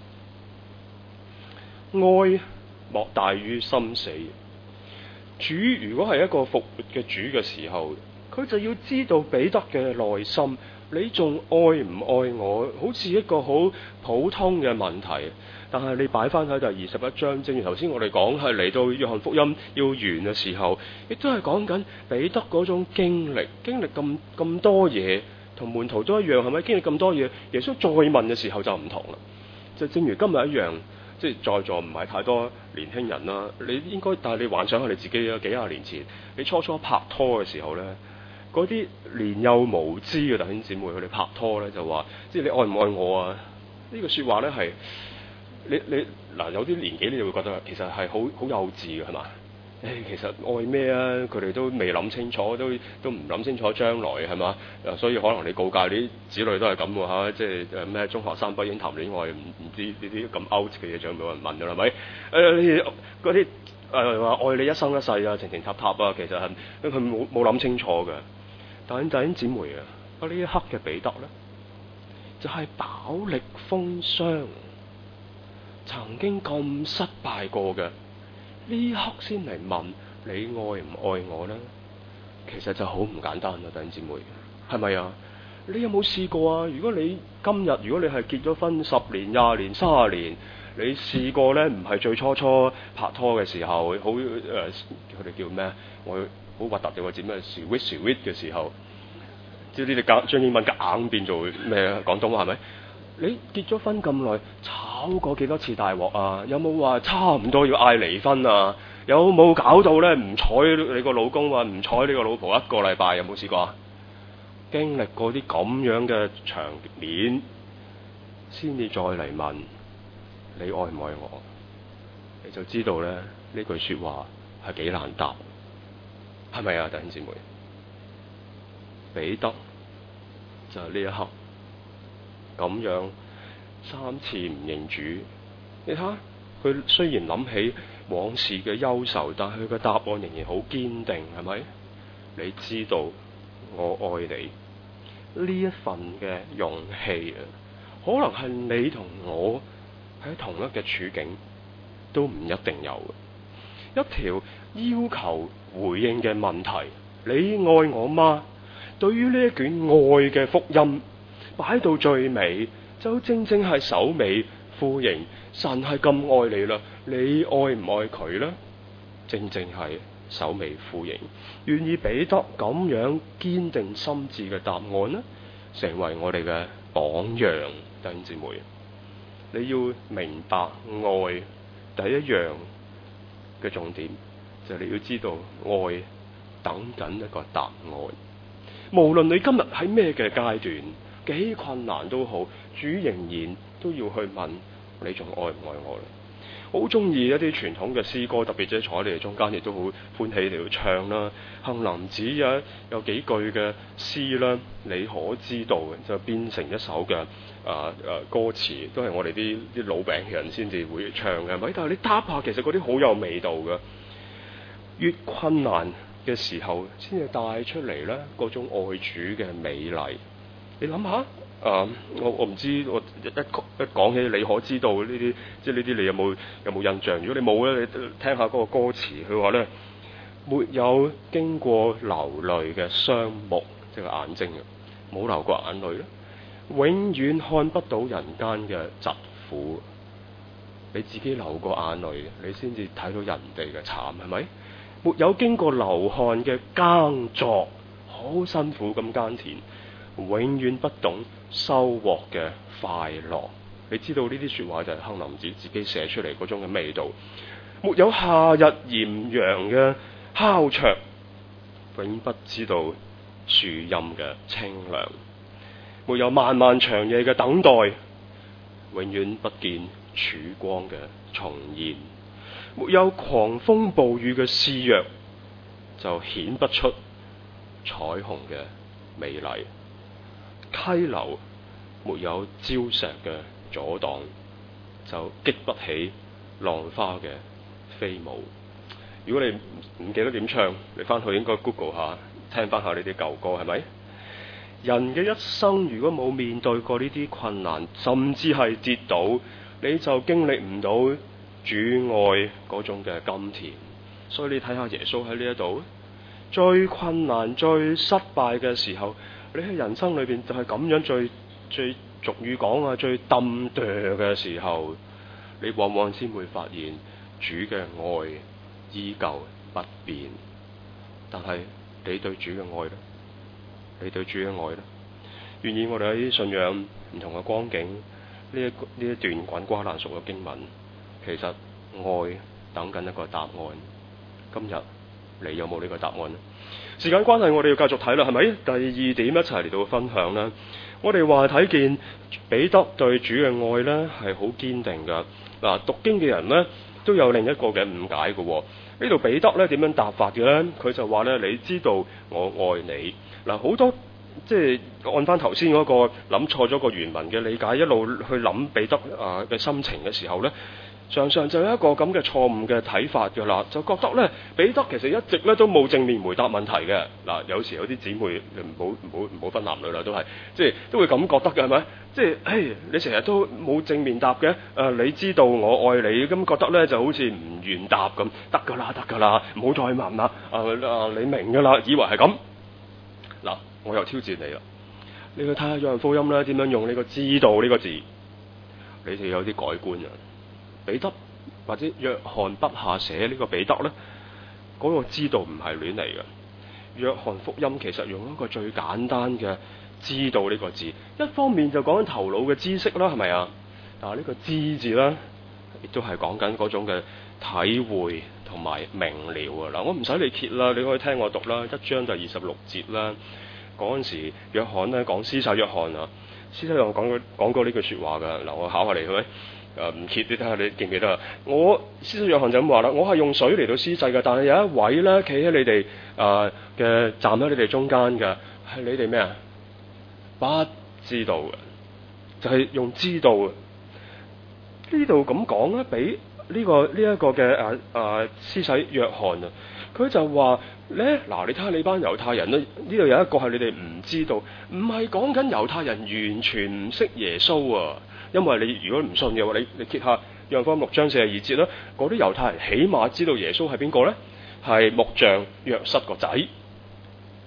愛莫大於心死。主如果係一個復活嘅主嘅時候，佢就要知道彼得嘅內心，你仲愛唔愛我？好似一個好普通嘅問題，但係你擺翻喺第二十一章，正如頭先我哋講，係嚟到約翰福音要完嘅時候，亦都係講緊彼得嗰種經歷，經歷咁咁多嘢，同門徒都一樣，係咪？經歷咁多嘢，耶穌再問嘅時候就唔同啦。就正如今日一樣，即係在座唔係太多年輕人啦，你應該，但係你幻想下你自己啊，幾廿年前你初初拍拖嘅時候咧。嗰啲年幼無知嘅弟兄姊妹，佢哋拍拖咧就話，即係你愛唔愛我啊？呢個説話咧係你你嗱有啲年紀你就會覺得其實係好好幼稚嘅係嘛？誒其實愛咩啊？佢哋都未諗清楚，都都唔諗清楚將來係嘛？誒所以可能你告誡啲子女都係咁喎嚇，即係誒咩中學生不應談戀愛，唔唔知呢啲咁 out 嘅嘢，仲有冇人問㗎啦？係咪？誒嗰啲誒話愛你一生一世啊，情情塔塔啊，其實係佢冇冇諗清楚嘅。但係弟兄姊妹啊，呢一刻嘅彼得咧，就係、是、飽歷風霜，曾經咁失敗過嘅，呢一刻先嚟問你愛唔愛我咧？其實就好唔簡單啊，弟兄姊妹，係咪啊？你有冇試過啊？如果你今日如果你係結咗婚十年、廿年、卅年，你試過咧，唔係最初初拍拖嘅時候，好誒，佢、呃、哋叫咩？我。好核突嘅，或者咩 sweet sweet 嘅時候，即係呢啲夾將英文夾硬變做咩廣東話係咪？你結咗婚咁耐，炒過幾多次大鑊啊？有冇話差唔多要嗌離婚啊？有冇搞到咧唔睬你個老公啊？唔睬你個老婆一個禮拜？有冇試過啊？經歷過啲咁樣嘅場面，先至再嚟問你愛唔愛我，你就知道咧呢句説話係幾難答。係咪啊，弟兄姊妹？彼得就係呢一刻咁樣三次唔認主，你睇下佢雖然諗起往事嘅憂愁，但係佢嘅答案仍然好堅定，係咪？你知道我愛你呢一份嘅勇氣啊，可能係你同我喺同一嘅處境都唔一定有嘅。一條要求回應嘅問題，你愛我嗎？對於呢一卷愛嘅福音， 擺到最尾，就正正係首尾呼應。神係咁愛你啦，你愛唔愛佢呢？正正係首尾呼應，願意彼得咁樣堅定心志嘅答案呢，成為我哋嘅榜樣。弟兄姊妹，你要明白愛第一樣嘅重點就係、是、你要知道愛等緊一個答案。無論你今日喺咩嘅階段，幾困難都好，主仍然都要去問你仲愛唔愛我咧？好中意一啲傳統嘅詩歌，特別即係坐喺你哋中間，亦都好歡喜嚟到唱啦。杏林子有有幾句嘅詩啦，你可知道嘅就變成一首嘅啊啊歌詞，都係我哋啲啲老餅人先至會唱嘅，係咪？但係你答下，其實嗰啲好有味道嘅。越困難嘅時候，先至帶出嚟咧嗰種愛主嘅美麗。你諗下。啊！我我唔知，我一一講起你可知道呢啲，即係呢啲你有冇有冇印象？如果你冇咧，你聽下嗰個歌詞，佢話咧，沒有經過流淚嘅雙目，即係眼睛嘅，冇流過眼淚咧，永遠看不到人間嘅疾苦。你自己流過眼淚，你先至睇到人哋嘅慘，係咪？沒有經過流汗嘅耕作，好辛苦咁耕田，永遠不懂收穫嘅快樂。你知道呢啲說話就係杏林子自己寫出嚟嗰種嘅味道。沒有夏日炎陽嘅烤灼，永不知道樹蔭嘅清涼。沒有漫漫長夜嘅等待，永遠不見曙光嘅重現。沒有狂風暴雨嘅肆虐，就顯不出彩虹嘅美麗。溪流沒有礁石嘅阻擋，就激不起浪花嘅飛舞。如果你唔記得點唱，你翻去應該 Google 下，聽翻下呢啲舊歌，係咪？人嘅一生如果冇面對過呢啲困難，甚至係跌倒，你就經歷唔到主愛嗰種嘅甘甜。所以你睇下耶穌喺呢一度，最困難、最失敗嘅時候，你喺人生裏邊就係咁樣最最俗語講啊，最揼墮嘅時候，你往往先會發現主嘅愛依舊不變。但係你對主嘅愛咧？你對主嘅愛咧？願意我哋喺信仰唔同嘅光景，呢一呢一段滾瓜爛熟嘅經文，其實愛等緊一個答案。今日你有冇呢個答案呢？時間關係，我哋要繼續睇啦，係咪？第二點一齊嚟到分享啦。我哋話睇見彼得對主嘅愛呢係好堅定噶。嗱，讀經嘅人呢都有另一個嘅誤解嘅。呢度彼得呢點樣答法嘅呢？佢就話呢：你知道我愛你。嗱，好多即係按翻頭先嗰個諗錯咗個原文嘅理解，一路去諗彼得啊嘅心情嘅時候呢，常常就有一個咁嘅錯誤嘅睇法㗎啦，就覺得咧彼得其實一直咧都冇正面回答問題嘅。嗱，有時有啲姊妹你唔好唔好唔好分男女啦，都係即係都會咁覺得嘅，係咪？即係誒你成日都冇正面答嘅，誒、呃、你知道我愛你，咁覺得咧就好似唔願答咁，得㗎啦得㗎啦，唔好再問啦，啊、呃、啊你明㗎啦，以為係咁。嗱，我又挑戰你啦，你去睇下約翰福音咧點樣用呢個知道呢個字，你哋有啲改觀啊。彼得或者約翰筆下寫呢個彼得呢，嗰、那個知道唔係亂嚟嘅。約翰福音其實用一個最簡單嘅知道呢個字，一方面就講緊頭腦嘅知識啦，係咪啊？但係呢個知字呢，亦都係講緊嗰種嘅體會同埋明了啊！嗱，我唔使你揭啦，你可以聽我讀啦，一章就二十六節啦。嗰陣時約翰呢講施洗約翰啊，施洗約翰講過講過呢句説話㗎。嗱，我考下你，係咪？誒唔揭，你睇下你記唔記得啊？我施洗約翰就咁話啦，我係用水嚟到施洗嘅，但係有一位咧企喺你哋誒嘅站喺你哋中間嘅，係你哋咩啊？不知道嘅，就係、是、用知道嘅。呢度咁講咧，俾呢、這個呢一、這個嘅誒誒施洗約翰啊，佢就話咧嗱，你睇下你班猶太人咧，呢度有一個係你哋唔知道，唔係講緊猶太人完全唔識耶穌啊。因為你如果唔信嘅話，你你揭下約翰福音六章四十二節啦，嗰啲猶太人起碼知道耶穌係邊個咧？係木匠約瑟個仔。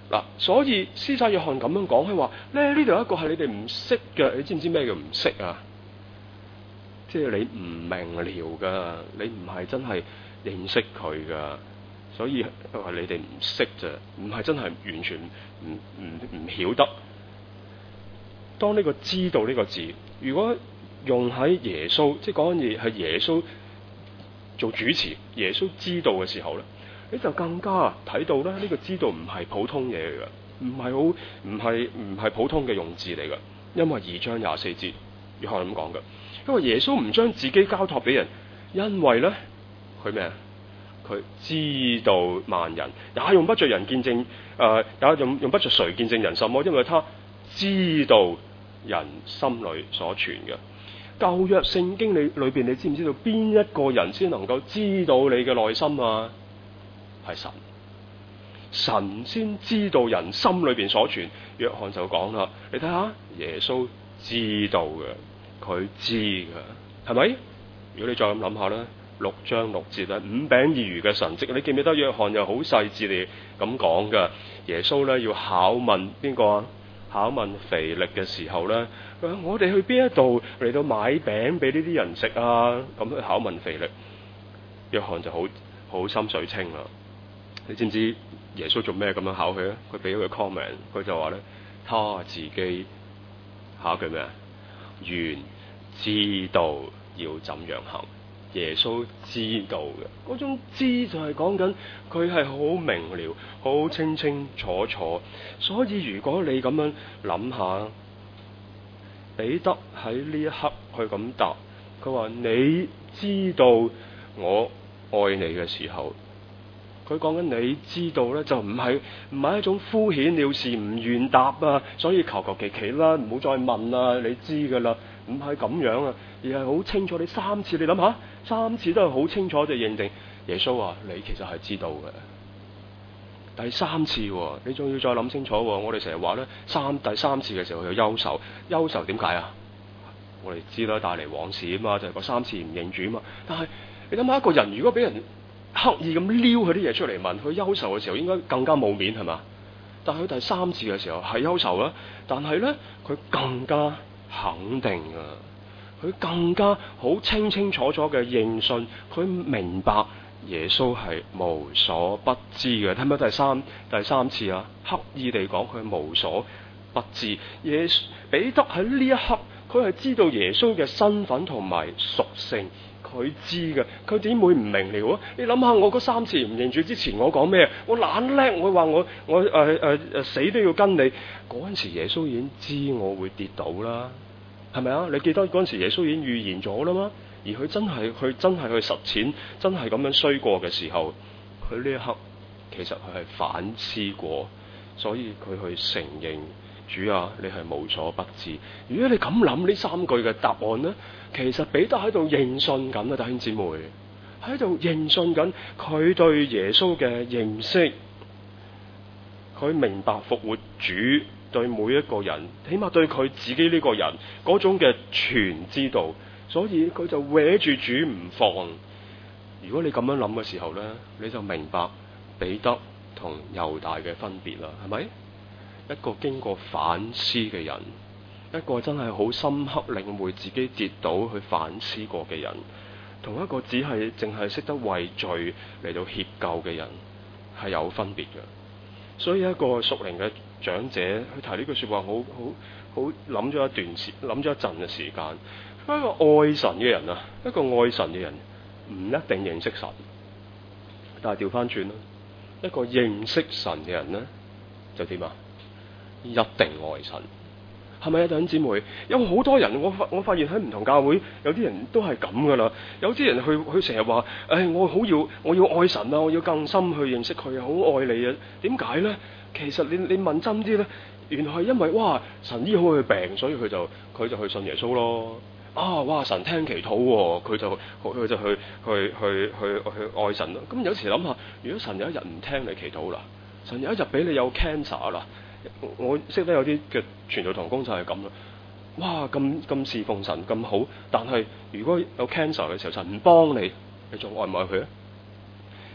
嗱，所以施洗約翰咁樣講，佢話咧，呢度有一個係你哋唔識嘅，你知唔知咩叫唔識啊？即係你唔明了噶，你唔係真係認識佢噶，所以話你哋唔識啫，唔係真係完全唔唔唔曉得。當呢個知道呢個字，如果用喺耶穌，即係講緊嘢係耶穌做主持，耶穌知道嘅時候咧，你就更加睇到咧，呢個知道唔係普通嘢嚟噶，唔係好唔係唔係普通嘅用字嚟噶。因為二章廿四節約翰咁講噶，因為耶穌唔將自己交託俾人，因為咧佢咩啊？佢知道萬人，也用不着人見證，誒、呃，也用用不着誰見證人什麼，因為他知道人心裏所存嘅。舊約聖經裏裏邊，你知唔知道邊一個人先能夠知道你嘅內心啊？係神，神先知道人心裏邊所存。約翰就講啦，你睇下耶穌知道嘅，佢知嘅，係咪？如果你再咁諗下咧，六章六節咧，五餅二魚嘅神蹟，你記唔記得約翰又好細緻地咁講噶？耶穌咧要考問邊個啊？考問腓力嘅時候咧，我哋去邊一度嚟到買餅俾呢啲人食啊？咁去考問腓力，約翰就好好心水清啦。你知唔知耶穌做咩咁樣考佢咧？佢俾咗個 comment， 佢就話咧，他自己考佢咩啊？原知道要怎樣行。耶穌知道嘅嗰種知就係講緊佢係好明了、好清清楚楚。所以如果你咁樣諗下，彼得喺呢一刻去咁答，佢話你知道我愛你嘅時候，佢講緊你知道咧，就唔係唔係一種敷衍了事、唔願答啊，所以求求其其啦，唔好再問啦，你知噶啦，唔係咁樣啊，而係好清楚。你三次，你諗下，三次都係好清楚地認定耶穌話你其實係知道嘅。第三次，你仲要再諗清楚。我哋成日話咧，三第三次嘅時候有憂愁，憂愁點解啊？我哋知啦，帶嚟往事啊嘛，就係個三次唔認主啊嘛。但係你諗下，一個人如果俾人刻意咁撩佢啲嘢出嚟問佢憂愁嘅時候，應該更加冇面係嘛？但係佢第三次嘅時候係憂愁啦，但係咧佢更加肯定啊，佢更加好清清楚楚嘅認信，佢明白耶穌係無所不知嘅。睇唔睇第三第三次啊？刻意地講佢無所不知。耶穌彼得喺呢一刻，佢係知道耶穌嘅身份同埋屬性。佢知嘅，佢點會唔明了啊？你諗下，我嗰三次唔認主之前，我講咩？我懶叻，我話我我誒誒誒死都要跟你。嗰陣時耶穌已經知我會跌倒啦，係咪啊？你記得嗰陣時耶穌已經預言咗啦嘛？而佢真係佢真係去實踐，真係咁樣衰過嘅時候，佢呢一刻其實佢係反思過，所以佢去承認。主啊，你係無所不知。如果你咁諗呢三句嘅答案呢，其實彼得喺度認信緊啊，弟兄姊妹喺度認信緊佢對耶穌嘅認識，佢明白復活主對每一個人，起碼對佢自己呢個人嗰種嘅全知道，所以佢就搲住主唔放。如果你咁樣諗嘅時候呢，你就明白彼得同猶大嘅分別啦，係咪？一個經過反思嘅人，一個真係好深刻領會自己跌倒去反思過嘅人，同一個只係淨係識得為罪嚟到歉疚嘅人，係有分別嘅。所以一個屬靈嘅長者去提呢句說話，好好好諗咗一段時，諗咗一陣嘅時間。一個愛神嘅人啊，一個愛神嘅人唔一定認識神，但係調翻轉啦，一個認識神嘅人咧就點啊？一定愛神，係咪啊？弟兄姊妹，有好多人，我發我發現喺唔同教會，有啲人都係咁噶啦。有啲人去去成日話，誒、哎，我好要我要愛神啊，我要更深去認識佢啊，好愛你啊。點解咧？其實你你問真啲咧，原來係因為哇，神醫好佢病，所以佢就佢就去信耶穌咯。啊，哇，神聽祈禱，佢就佢就去去去去去愛神咯。咁有時諗下，如果神有一日唔聽你祈禱啦，神有一日俾你有 cancer 啦。我識得有啲嘅傳道同工就係咁啦，哇，咁咁侍奉神咁好，但係如果有 cancer 嘅時候，神唔幫你，你仲愛唔愛佢啊？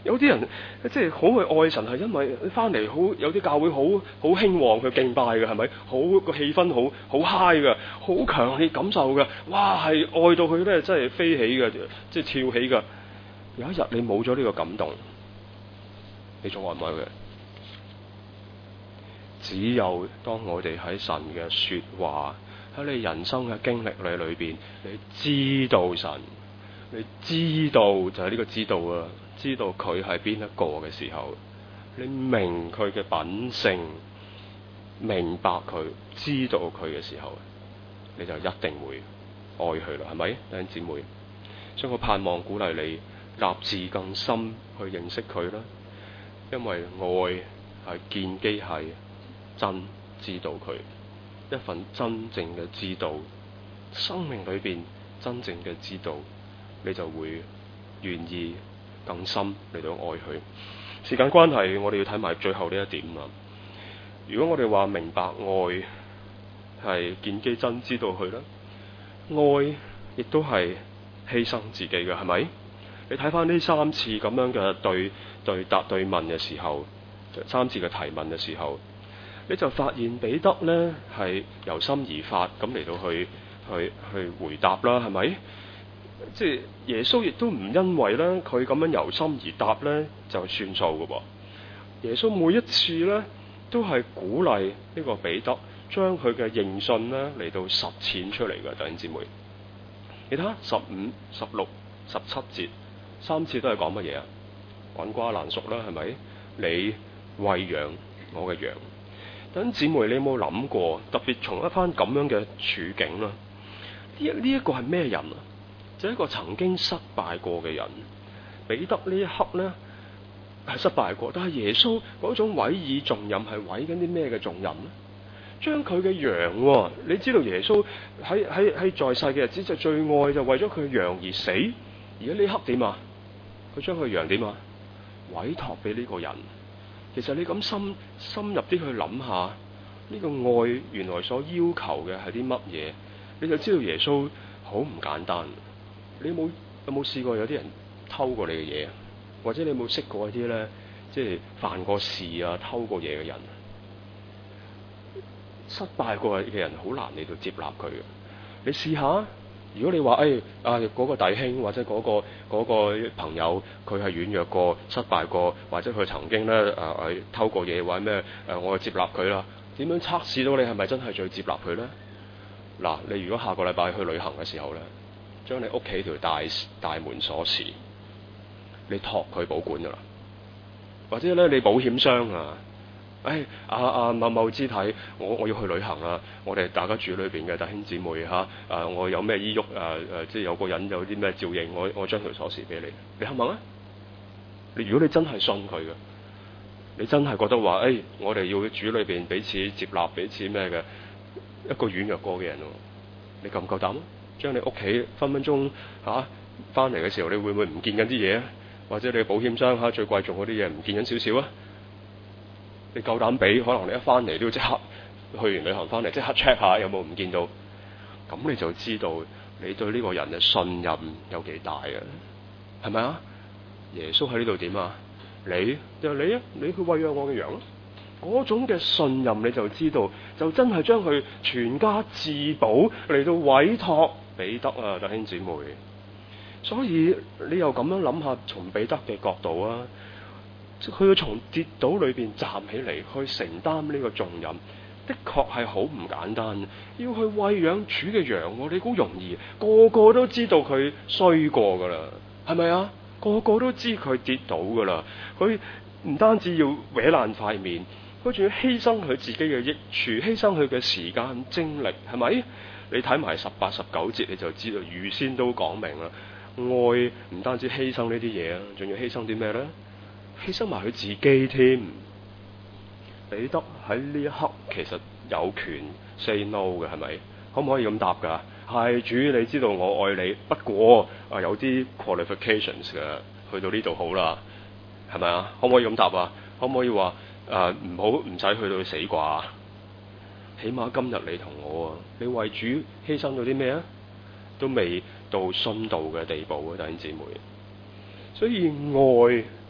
有啲人即係好去愛神，係因為翻嚟好有啲教會好好興旺去敬拜嘅，係咪？好個氣氛好好 high 嘅，好強烈感受嘅，哇係愛到佢咧真係飛起嘅，即係跳起嘅。有一日你冇咗呢個感動，你仲愛唔愛佢？只有當我哋喺神嘅說話，喺你人生嘅經歷裏裏邊，你知道神，你知道就係呢個知道啊，知道佢係邊一個嘅時候，你明佢嘅品性，明白佢，知道佢嘅時候，你就一定會愛佢啦，係咪？弟兄姊妹，所以我盼望鼓勵你立志更深去認識佢啦，因為愛係建基喺真知道佢，一份真正嘅知道，生命裏邊真正嘅知道，你就會願意更深嚟到愛佢。時間關係，我哋要睇埋最後呢一點啦。如果我哋話明白愛係建基真知道佢啦，愛亦都係犧牲自己嘅，係咪？你睇翻呢三次咁樣嘅對對答對問嘅時候，三次嘅提問嘅時候，你就發現彼得呢係由心而發咁嚟到去去去回答啦，係咪？即係耶穌亦都唔因為咧佢咁樣由心而答呢就算數嘅噃。耶穌每一次呢都係鼓勵呢個彼得將佢嘅認信呢嚟到實踐出嚟嘅，弟兄姊妹。你睇下十五、十六、十七節三次都係講乜嘢啊？滾瓜爛熟啦，係咪？你餵養我嘅羊。弟兄姊妹，你有冇諗過？特別從一番咁樣嘅處境啦，呢呢一個係咩人啊？就係一個曾經失敗過嘅人。彼得呢一刻呢係失敗過，但係耶穌嗰種委以重任係委緊啲咩嘅重任呢？將佢嘅羊，你知道耶穌喺喺喺在世嘅日子就最愛就為咗佢嘅羊而死，而家呢刻點啊？佢將佢羊點啊？委託俾呢個人。其實你咁深深入啲去諗下，呢個愛原來所要求嘅係啲乜嘢，你就知道耶穌好唔簡單。你有冇有冇試過有啲人偷過你嘅嘢啊？或者你有冇識過一啲咧，即係犯過事啊、偷過嘢嘅人？失敗過嘅人好難嚟到接納佢嘅。你試下，如果你話誒、哎、啊嗰、那個弟兄或者嗰、那個嗰、那個朋友，佢係軟弱過、失敗過，或者佢曾經咧誒誒偷過嘢或者咩誒，我就接納佢啦。點樣測試到你係咪真係最接納佢咧？嗱，你如果下個禮拜去旅行嘅時候咧，將你屋企條大大門鎖匙，你託佢保管噶啦，或者咧你保險箱啊。誒，阿阿某某肢體，我我要去旅行啦！我哋大家住裏邊嘅弟兄姊妹嚇，誒、啊，我有咩依喐誒誒，即係有個人有啲咩照應，我我將條鎖匙俾你，你肯唔肯啊？你如果你真係信佢嘅，你真係覺得話誒、哎，我哋要主裏邊彼此接納、彼此咩嘅一個軟弱過嘅人喎，你夠唔夠膽啊？將你屋企分分鐘嚇翻嚟嘅時候，你會唔會唔見緊啲嘢啊？或者你保險箱嚇最貴重嗰啲嘢唔見緊少少啊？你夠膽俾？可能你一翻嚟都要即刻去完旅行翻嚟，即刻 check 下有冇唔見到，咁你就知道你對呢個人嘅信任有幾大啊？係咪啊？耶穌喺呢度點啊？你就你啊，你去餵養我嘅羊咯。嗰種嘅信任你就知道，就真係將佢全家自保嚟到委託彼得啊，弟兄姊妹。所以你又咁樣諗下，從彼得嘅角度啊。佢要從跌倒裏邊站起嚟，去承擔呢個重任，的確係好唔簡單。要去餵養主嘅羊，你估容易？個個都知道佢衰過噶啦，係咪啊？個個都知佢跌倒噶啦。佢唔單止要搲爛塊面，佢仲要犧牲佢自己嘅益處，犧牲佢嘅時間精力，係咪？你睇埋十八、十九節，你就知道預先都講明啦。愛唔單止犧牲呢啲嘢啊，仲要犧牲啲咩咧？犧牲埋佢自己添。彼得喺呢一刻其實有權 say no 嘅，係咪？可唔可以咁答噶？係，主，你知道我愛你，不過啊有啲 qualifications 嘅，去到呢度好啦，係咪啊？可唔可以咁答啊？可唔可以話誒唔好唔使去到死啩？起碼今日你同我啊，你為主犧牲咗啲咩啊？都未到殉道嘅地步啊，弟兄姊妹。所以愛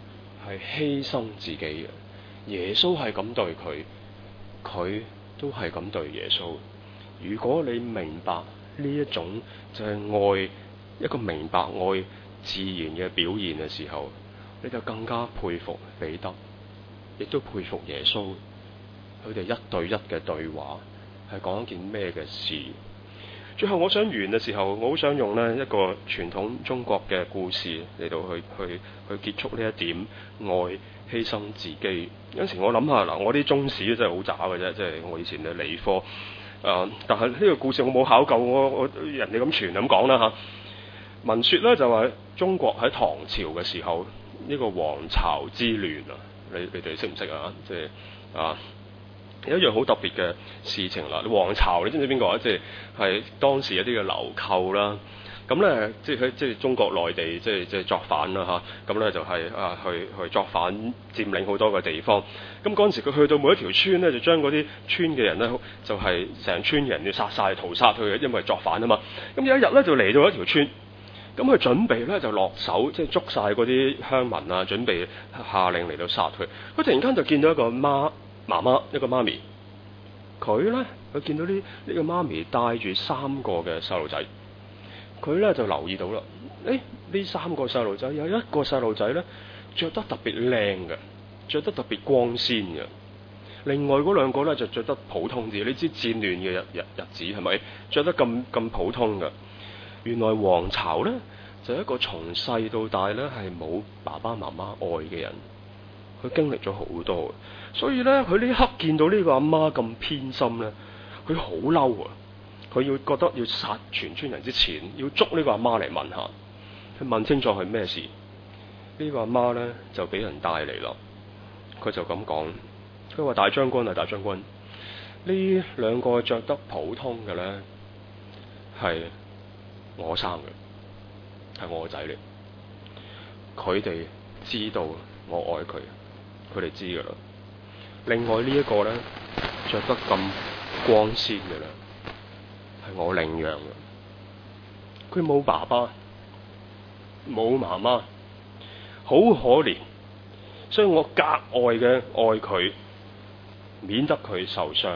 係犧牲自己嘅。耶穌係咁對佢，佢都係咁對耶穌。如果你明白呢一種就係愛，一個明白愛自然嘅表現嘅時候，你就更加佩服彼得，亦都佩服耶穌。佢哋一對一嘅對話係講一件咩嘅事？最後我想完嘅時候，我好想用呢一個傳統中國嘅故事嚟到去去去結束呢一點愛犧牲自己。有陣時我諗下嗱，我啲中史真係好渣嘅啫，即係我以前嘅理科。誒、呃，但係呢個故事我冇考究，我我人哋咁傳咁講啦嚇。聞說咧就話中國喺唐朝嘅時候，呢、這個黃巢之亂啊，你你哋識唔識啊？即係啊。有一樣好特別嘅事情啦，黃巢你知唔知邊個啊？即係係當時一啲嘅流寇啦，咁咧即係喺即係中國內地即係即係作反啦嚇，咁咧就係、是、啊去去作反佔領好多個地方，咁嗰陣時佢去到每一條村咧，就將嗰啲村嘅人咧就係、是、成村人要殺晒屠殺佢，因為作反啊嘛。咁有一日咧就嚟到一條村，咁佢準備咧就落手即係捉晒嗰啲鄉民啊，準備下令嚟到殺佢。佢突然間就見到一個媽。媽媽一個媽咪，佢咧佢見到呢呢個媽咪帶住三個嘅細路仔，佢咧就留意到啦。誒，呢三個細路仔有一個細路仔咧着得特別靚嘅，着得特別光鮮嘅。另外嗰兩個咧就着得普通啲。你知戰亂嘅日日日子係咪着得咁咁普通嘅？原來黃巢咧就係一個從細到大咧係冇爸爸媽媽愛嘅人。佢經歷咗好多，所以咧佢呢一刻見到呢個阿媽咁偏心咧，佢好嬲啊！佢要覺得要殺全村人之前，要捉呢個阿媽嚟問下，佢問清楚係咩事。呢個阿媽咧就俾人帶嚟啦，佢就咁講，佢話大將軍啊，大將軍，呢兩個着得普通嘅咧係我生嘅，係我個仔嚟，佢哋知道我愛佢。佢哋知噶啦。另外呢一個咧着得咁光鮮嘅咧，係我領養嘅。佢冇爸爸，冇媽媽，好可憐，所以我格外嘅愛佢，免得佢受傷。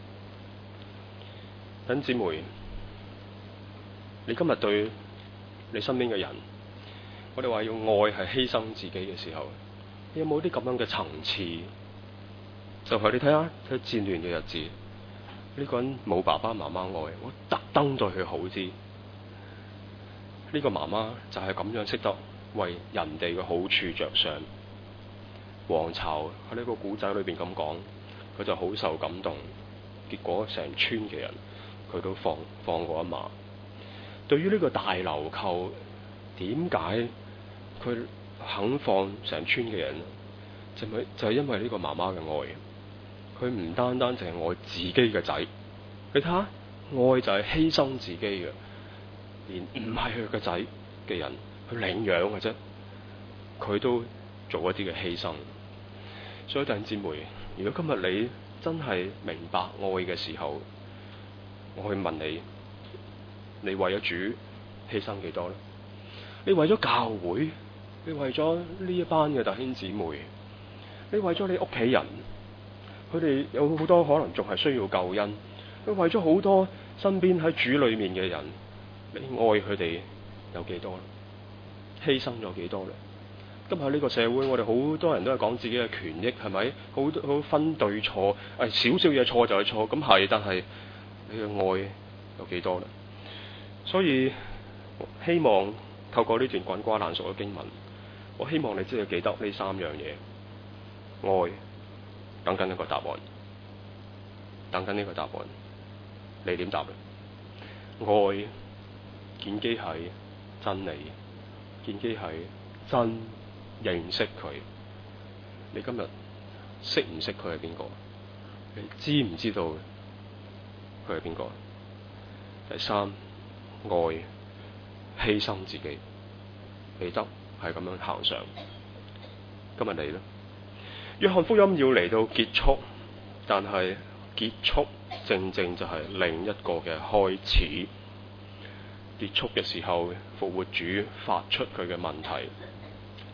弟兄姊妹，你今日對你身邊嘅人，我哋話要愛係犧牲自己嘅時候，你有冇啲咁樣嘅層次？就係你睇下，睇戰亂嘅日子，呢個人冇爸爸媽媽愛，我特登對佢好啲。呢個媽媽就係咁樣識得為人哋嘅好處着想。黃巢喺呢個古仔裏邊咁講，佢就好受感動。結果成村嘅人，佢都放放過一馬。對於呢個大流寇，點解佢肯放成村嘅人？就係就係因為呢個媽媽嘅愛。佢唔單單淨係愛自己嘅仔，你睇下，愛就係犧牲自己嘅，連唔係佢嘅仔嘅人去領養嘅啫，佢都做一啲嘅犧牲。所以弟兄姊妹，如果今日你真係明白愛嘅時候，我去問你，你為咗主犧牲幾多咧？你為咗教會，你為咗呢一班嘅弟兄姊妹，你為咗你屋企人，佢哋有好多可能仲係需要救恩，你為咗好多身邊喺主裏面嘅人，你愛佢哋有幾多咧？犧牲咗幾多咧？今日呢個社會，我哋好多人都係講自己嘅權益，係咪？好多好分對錯，誒少少嘢錯就係錯，咁係，但係你嘅愛有幾多咧？所以希望透過呢段滾瓜爛熟嘅經文，我希望你知道記得呢三樣嘢。愛等緊一個答案，等緊呢個答案，你點答咧？愛建基喺真理，建基喺真認識佢。你今日識唔識佢係邊個？你知唔知道佢係邊個？第三，愛犧牲自己，彼得係咁樣行上。今日你咧？約翰福音要嚟到結束，但係結束正正就係另一個嘅開始。結束嘅時候，復活主發出佢嘅問題：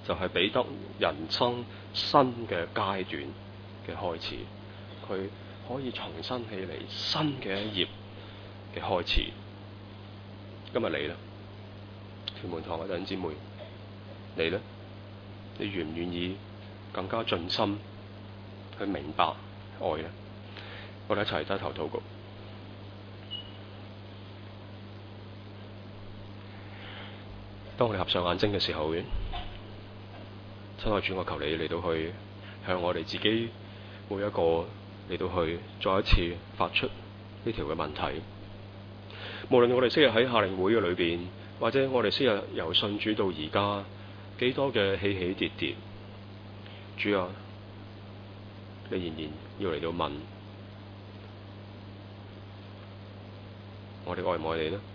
就係彼得人生新嘅階段嘅開始，佢可以重新起嚟新嘅一頁嘅開始。今日你呢？屯門堂嘅弟兄姊妹，你呢？你願唔願意更加盡心去明白愛呢？我哋一齊低頭禱告。當我哋合上眼睛嘅時候，親愛主，我求你嚟到去向我哋自己每一個嚟到去再一次發出呢條嘅問題。無論我哋昔日喺夏令會嘅裏邊，或者我哋昔日由信主到而家幾多嘅起起跌跌，主啊，你仍然要嚟到問我哋愛唔愛你呢？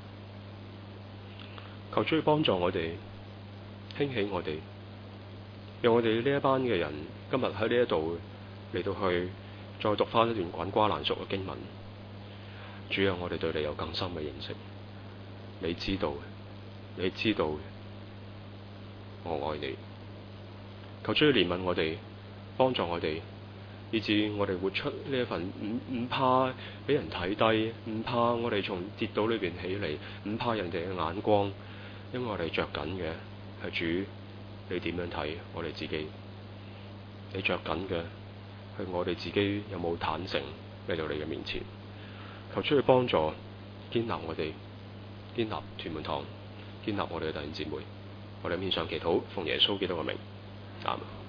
求主去幫助我哋，興起我哋，讓我哋呢一班嘅人今日喺呢一度嚟到去再讀翻一段滾瓜爛熟嘅經文。主啊，我哋對你有更深嘅認識，你知道，你知道我愛你。求主去憐憫我哋，幫助我哋，以致我哋活出呢一份唔唔怕俾人睇低，唔怕我哋從跌倒裏邊起嚟，唔怕人哋嘅眼光，因為我哋着緊嘅係主，你點樣睇我哋自己？你着緊嘅係我哋自己有冇坦誠嚟到你嘅面前？求出去幫助，堅立我哋，堅立屯門堂，堅立我哋嘅弟兄姊妹。我哋面上祈禱，奉耶穌基督嘅名，阿們。